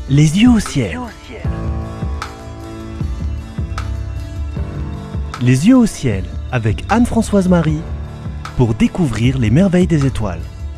Les yeux au ciel. Les yeux au ciel avec Anne-Françoise Marie pour découvrir les merveilles des étoiles.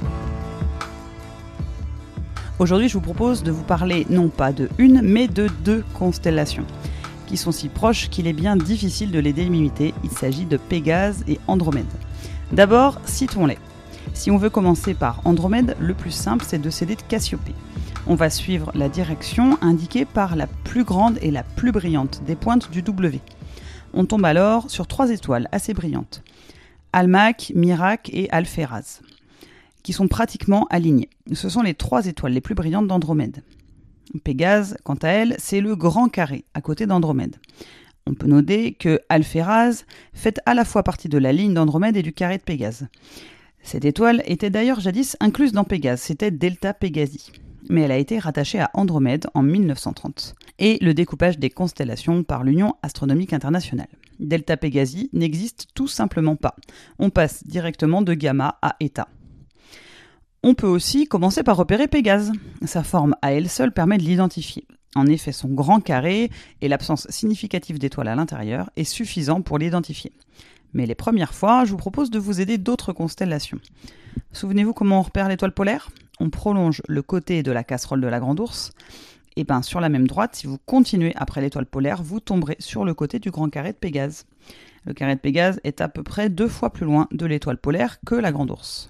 Aujourd'hui, je vous propose de vous parler non pas de une, mais de deux constellations, qui sont si proches qu'il est bien difficile de les délimiter. Il s'agit de Pégase et Andromède. D'abord, citons-les. Si on veut commencer par Andromède, le plus simple, c'est de céder de Cassiopée. On va suivre la direction indiquée par la plus grande et la plus brillante des pointes du W. On tombe alors sur 3 étoiles assez brillantes, Almach, Mirac et Alphératz, qui sont pratiquement alignées. Ce sont les 3 étoiles les plus brillantes d'Andromède. Pégase, quant à elle, c'est le grand carré à côté d'Andromède. On peut noter que Alphératz fait à la fois partie de la ligne d'Andromède et du carré de Pégase. Cette étoile était d'ailleurs jadis incluse dans Pégase, c'était Delta Pégasi. Mais elle a été rattachée à Andromède en 1930, et le découpage des constellations par l'Union astronomique internationale. Delta Pégasi n'existe tout simplement pas. On passe directement de gamma à eta. On peut aussi commencer par repérer Pégase. Sa forme à elle seule permet de l'identifier. En effet, son grand carré et l'absence significative d'étoiles à l'intérieur est suffisant pour l'identifier. Mais les premières fois, je vous propose de vous aider d'autres constellations. Souvenez-vous comment on repère l'étoile polaire ? On prolonge le côté de la casserole de la Grande Ourse. Et bien sur la même droite, si vous continuez après l'étoile polaire, vous tomberez sur le côté du grand carré de Pégase. Le carré de Pégase est à peu près 2 fois plus loin de l'étoile polaire que la Grande Ourse.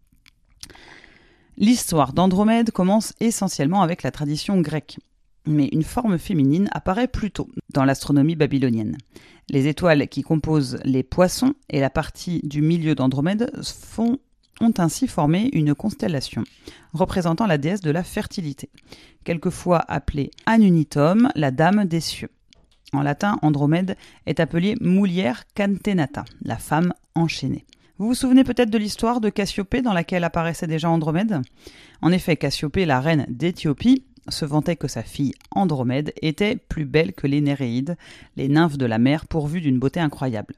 L'histoire d'Andromède commence essentiellement avec la tradition grecque. Mais une forme féminine apparaît plus tôt dans l'astronomie babylonienne. Les étoiles qui composent les poissons et la partie du milieu d'Andromède ont ainsi formé une constellation représentant la déesse de la fertilité, quelquefois appelée Anunitum, la dame des cieux. En latin, Andromède est appelée Mulier Cantenata, la femme enchaînée. Vous vous souvenez peut-être de l'histoire de Cassiopée dans laquelle apparaissait déjà Andromède ? En effet, Cassiopée, la reine d'Éthiopie, se vantait que sa fille Andromède était plus belle que les Néréides, les nymphes de la mer pourvues d'une beauté incroyable.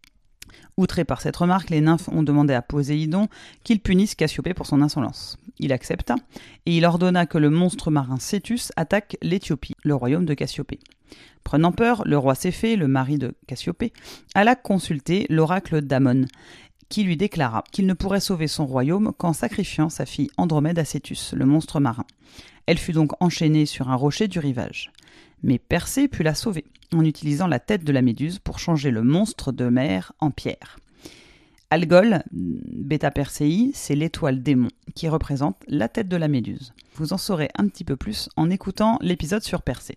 Outrés par cette remarque, les nymphes ont demandé à Poséidon qu'il punisse Cassiopée pour son insolence. Il accepta, et il ordonna que le monstre marin Cétus attaque l'Éthiopie, le royaume de Cassiopée. Prenant peur, le roi Céphée, le mari de Cassiopée, alla consulter l'oracle d'Amon, qui lui déclara qu'il ne pourrait sauver son royaume qu'en sacrifiant sa fille Andromède à Cétus, le monstre marin. Elle fut donc enchaînée sur un rocher du rivage. Mais Persée put la sauver, en utilisant la tête de la méduse pour changer le monstre de mer en pierre. Algol, Beta Persei, c'est l'étoile démon, qui représente la tête de la méduse. Vous en saurez un petit peu plus en écoutant l'épisode sur Persée.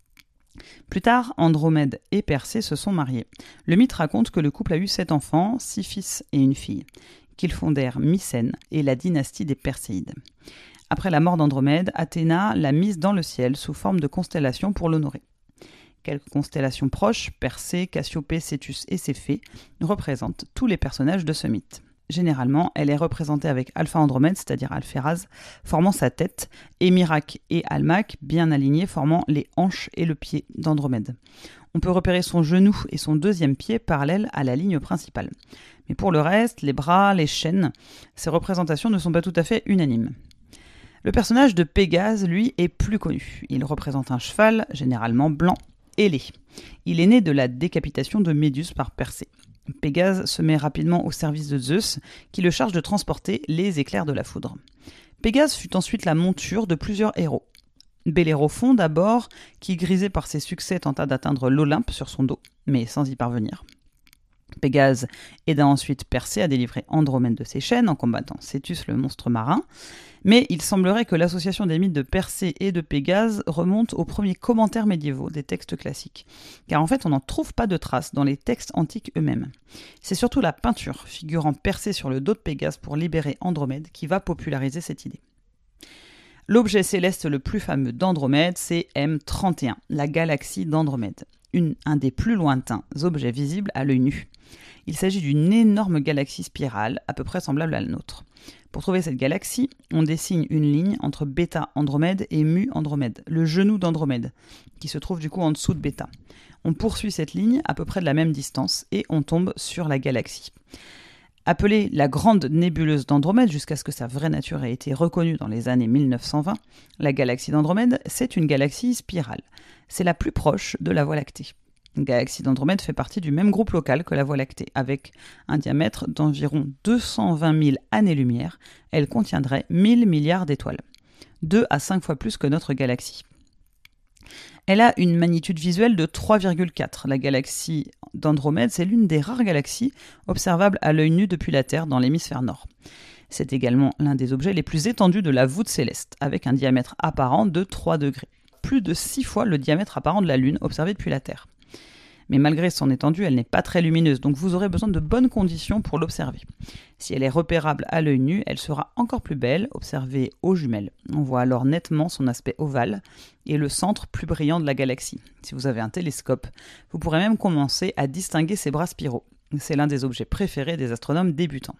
Plus tard, Andromède et Persée se sont mariés. Le mythe raconte que le couple a eu 7 enfants, 6 fils et une fille, qu'ils fondèrent Mycène et la dynastie des Perséides. Après la mort d'Andromède, Athéna l'a mise dans le ciel sous forme de constellation pour l'honorer. Quelques constellations proches, Persée, Cassiopée, Cétus et Céphée, représentent tous les personnages de ce mythe. Généralement, elle est représentée avec Alpha Andromède, c'est-à-dire Alphératz, formant sa tête, et Mirac et Almach, bien alignés, formant les hanches et le pied d'Andromède. On peut repérer son genou et son 2e pied parallèles à la ligne principale. Mais pour le reste, les bras, les chaînes, ces représentations ne sont pas tout à fait unanimes. Le personnage de Pégase, lui, est plus connu. Il représente un cheval, généralement blanc, ailé. Il est né de la décapitation de Méduse par Persée. Pégase se met rapidement au service de Zeus, qui le charge de transporter les éclairs de la foudre. Pégase fut ensuite la monture de plusieurs héros. Bellérophon d'abord, qui, grisé par ses succès, tenta d'atteindre l'Olympe sur son dos, mais sans y parvenir. Pégase aida ensuite Persée à délivrer Andromède de ses chaînes en combattant Cétus le monstre marin, mais il semblerait que l'association des mythes de Persée et de Pégase remonte aux premiers commentaires médiévaux des textes classiques, car en fait on n'en trouve pas de traces dans les textes antiques eux-mêmes. C'est surtout la peinture figurant Persée sur le dos de Pégase pour libérer Andromède qui va populariser cette idée. L'objet céleste le plus fameux d'Andromède, c'est M31, la galaxie d'Andromède, un des plus lointains objets visibles à l'œil nu. Il s'agit d'une énorme galaxie spirale, à peu près semblable à la nôtre. Pour trouver cette galaxie, on dessine une ligne entre Bêta Andromède et Mu Andromède, le genou d'Andromède, qui se trouve du coup en dessous de Bêta. On poursuit cette ligne à peu près de la même distance et on tombe sur la galaxie. Appelée la Grande Nébuleuse d'Andromède jusqu'à ce que sa vraie nature ait été reconnue dans les années 1920, la galaxie d'Andromède, c'est une galaxie spirale. C'est la plus proche de la Voie lactée. La galaxie d'Andromède fait partie du même groupe local que la Voie lactée, avec un diamètre d'environ 220 000 années-lumière. Elle contiendrait 1000 milliards d'étoiles, 2 à 5 fois plus que notre galaxie. Elle a une magnitude visuelle de 3,4. La galaxie d'Andromède, c'est l'une des rares galaxies observables à l'œil nu depuis la Terre dans l'hémisphère nord. C'est également l'un des objets les plus étendus de la voûte céleste, avec un diamètre apparent de 3 degrés. Plus de 6 fois le diamètre apparent de la Lune observé depuis la Terre. Mais malgré son étendue, elle n'est pas très lumineuse, donc vous aurez besoin de bonnes conditions pour l'observer. Si elle est repérable à l'œil nu, elle sera encore plus belle, observée aux jumelles. On voit alors nettement son aspect ovale et le centre plus brillant de la galaxie. Si vous avez un télescope, vous pourrez même commencer à distinguer ses bras spiraux. C'est l'un des objets préférés des astronomes débutants.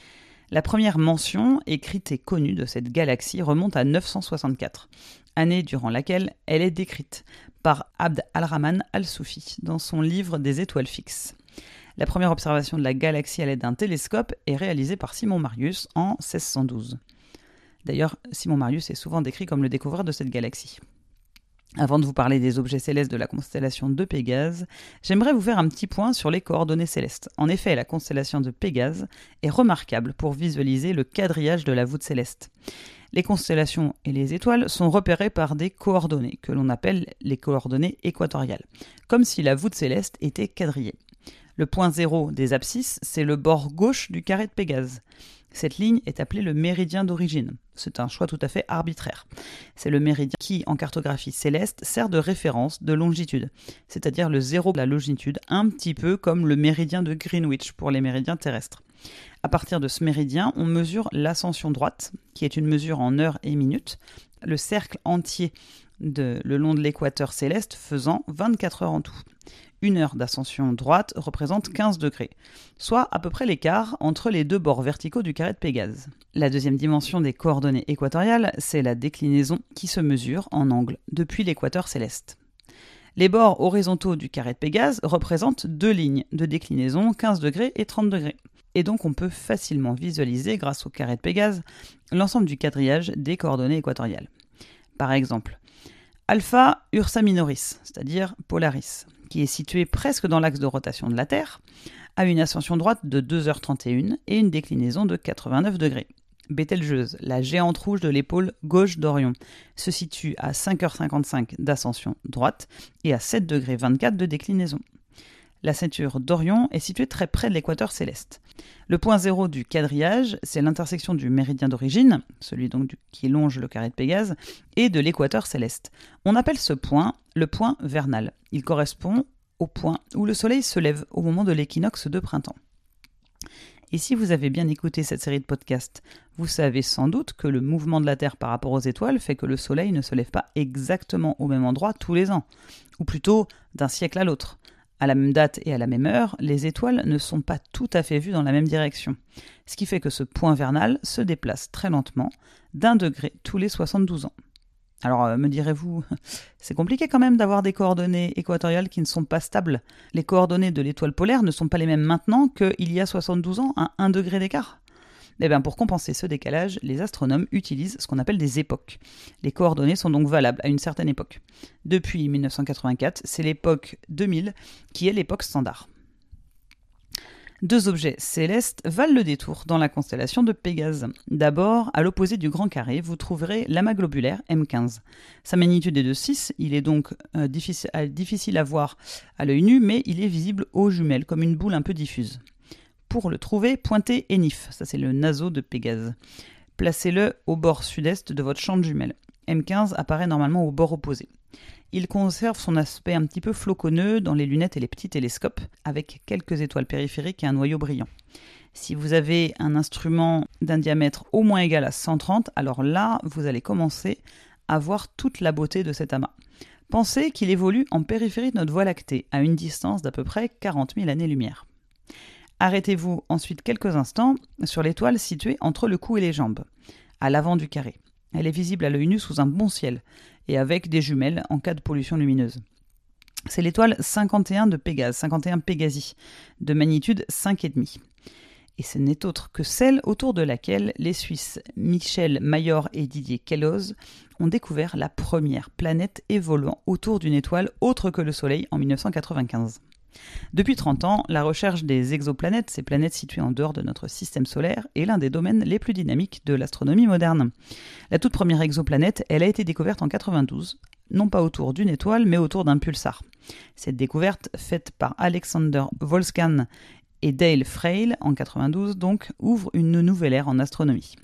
La première mention écrite et connue de cette galaxie remonte à 964, année durant laquelle elle est décrite par Abd al-Rahman al-Soufi dans son livre des étoiles fixes. La première observation de la galaxie à l'aide d'un télescope est réalisée par Simon Marius en 1612. D'ailleurs, Simon Marius est souvent décrit comme le découvreur de cette galaxie. Avant de vous parler des objets célestes de la constellation de Pégase, j'aimerais vous faire un petit point sur les coordonnées célestes. En effet, la constellation de Pégase est remarquable pour visualiser le quadrillage de la voûte céleste. Les constellations et les étoiles sont repérées par des coordonnées, que l'on appelle les coordonnées équatoriales, comme si la voûte céleste était quadrillée. Le point zéro des abscisses, c'est le bord gauche du carré de Pégase. Cette ligne est appelée le méridien d'origine. C'est un choix tout à fait arbitraire. C'est le méridien qui, en cartographie céleste, sert de référence de longitude, c'est-à-dire le zéro de la longitude, un petit peu comme le méridien de Greenwich pour les méridiens terrestres. À partir de ce méridien, on mesure l'ascension droite, qui est une mesure en heures et minutes, le cercle entier le long de l'équateur céleste faisant 24 heures en tout. Une heure d'ascension droite représente 15 degrés, soit à peu près l'écart entre les deux bords verticaux du carré de Pégase. La deuxième dimension des coordonnées équatoriales, c'est la déclinaison qui se mesure en angle depuis l'équateur céleste. Les bords horizontaux du carré de Pégase représentent deux lignes de déclinaison, 15 degrés et 30 degrés. Et donc on peut facilement visualiser, grâce au carré de Pégase, l'ensemble du quadrillage des coordonnées équatoriales. Par exemple, Alpha Ursa Minoris, c'est-à-dire Polaris, qui est situé presque dans l'axe de rotation de la Terre, a une ascension droite de 2h31 et une déclinaison de 89 degrés. Bételgeuse, la géante rouge de l'épaule gauche d'Orion, se situe à 5h55 d'ascension droite et à 7,24 de déclinaison. La ceinture d'Orion est située très près de l'équateur céleste. Le point zéro du quadrillage, c'est l'intersection du méridien d'origine, celui donc qui longe le carré de Pégase, et de l'équateur céleste. On appelle ce point le point vernal. Il correspond au point où le soleil se lève au moment de l'équinoxe de printemps. Et si vous avez bien écouté cette série de podcasts, vous savez sans doute que le mouvement de la Terre par rapport aux étoiles fait que le soleil ne se lève pas exactement au même endroit tous les ans, ou plutôt d'un siècle à l'autre. À la même date et à la même heure, les étoiles ne sont pas tout à fait vues dans la même direction, ce qui fait que ce point vernal se déplace très lentement, d'1 degré tous les 72 ans. Alors, me direz-vous, c'est compliqué quand même d'avoir des coordonnées équatoriales qui ne sont pas stables. Les coordonnées de l'étoile polaire ne sont pas les mêmes maintenant qu'il y a 72 ans, à 1 degré d'écart. Eh bien, pour compenser ce décalage, les astronomes utilisent ce qu'on appelle des époques. Les coordonnées sont donc valables à une certaine époque. Depuis 1984, c'est l'époque 2000 qui est l'époque standard. Deux objets célestes valent le détour dans la constellation de Pégase. D'abord, à l'opposé du grand carré, vous trouverez l'amas globulaire M15. Sa magnitude est de 6, il est donc difficile à voir à l'œil nu, mais il est visible aux jumelles, comme une boule un peu diffuse. Pour le trouver, pointez Enif, ça c'est le naseau de Pégase. Placez-le au bord sud-est de votre champ de jumelles. M15 apparaît normalement au bord opposé. Il conserve son aspect un petit peu floconneux dans les lunettes et les petits télescopes, avec quelques étoiles périphériques et un noyau brillant. Si vous avez un instrument d'un diamètre au moins égal à 130, alors là, vous allez commencer à voir toute la beauté de cet amas. Pensez qu'il évolue en périphérie de notre Voie lactée, à une distance d'à peu près 40 000 années-lumière. Arrêtez-vous ensuite quelques instants sur l'étoile située entre le cou et les jambes, à l'avant du carré. Elle est visible à l'œil nu sous un bon ciel et avec des jumelles en cas de pollution lumineuse. C'est l'étoile 51 de Pégase, 51 Pégasi, de magnitude 5,5. Et ce n'est autre que celle autour de laquelle les Suisses Michel Mayor et Didier Queloz ont découvert la première planète évoluant autour d'une étoile autre que le Soleil en 1995. Depuis 30 ans, la recherche des exoplanètes, ces planètes situées en dehors de notre système solaire, est l'un des domaines les plus dynamiques de l'astronomie moderne. La toute première exoplanète, elle a été découverte en 92, non pas autour d'une étoile, mais autour d'un pulsar. Cette découverte, faite par Alexander Wolskan et Dale Frail en 92, donc, ouvre une nouvelle ère en astronomie.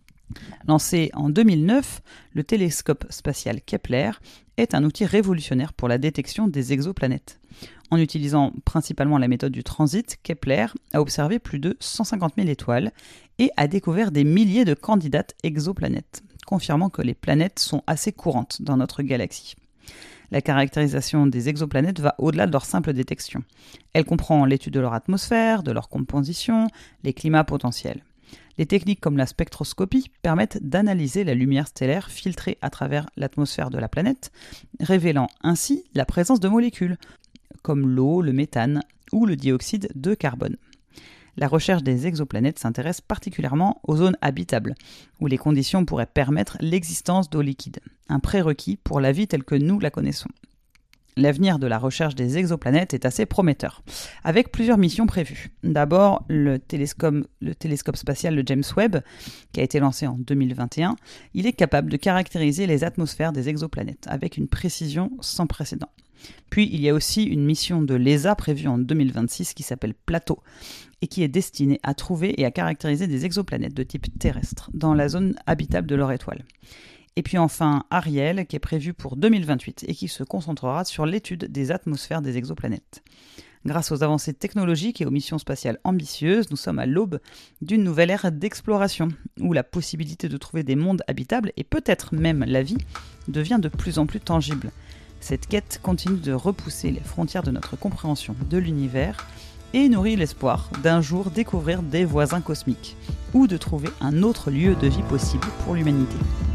Lancé en 2009, le télescope spatial Kepler est un outil révolutionnaire pour la détection des exoplanètes. En utilisant principalement la méthode du transit, Kepler a observé plus de 150 000 étoiles et a découvert des milliers de candidates exoplanètes, confirmant que les planètes sont assez courantes dans notre galaxie. La caractérisation des exoplanètes va au-delà de leur simple détection. Elle comprend l'étude de leur atmosphère, de leur composition, les climats potentiels. Les techniques comme la spectroscopie permettent d'analyser la lumière stellaire filtrée à travers l'atmosphère de la planète, révélant ainsi la présence de molécules, comme l'eau, le méthane ou le dioxyde de carbone. La recherche des exoplanètes s'intéresse particulièrement aux zones habitables, où les conditions pourraient permettre l'existence d'eau liquide, un prérequis pour la vie telle que nous la connaissons. L'avenir de la recherche des exoplanètes est assez prometteur, avec plusieurs missions prévues. D'abord, le télescope spatial le James Webb, qui a été lancé en 2021, il est capable de caractériser les atmosphères des exoplanètes avec une précision sans précédent. Puis, il y a aussi une mission de l'ESA prévue en 2026 qui s'appelle Plateau et qui est destinée à trouver et à caractériser des exoplanètes de type terrestre dans la zone habitable de leur étoile. Et puis enfin Ariel, qui est prévu pour 2028 et qui se concentrera sur l'étude des atmosphères des exoplanètes. Grâce aux avancées technologiques et aux missions spatiales ambitieuses, nous sommes à l'aube d'une nouvelle ère d'exploration, où la possibilité de trouver des mondes habitables et peut-être même la vie devient de plus en plus tangible. Cette quête continue de repousser les frontières de notre compréhension de l'univers et nourrit l'espoir d'un jour découvrir des voisins cosmiques ou de trouver un autre lieu de vie possible pour l'humanité.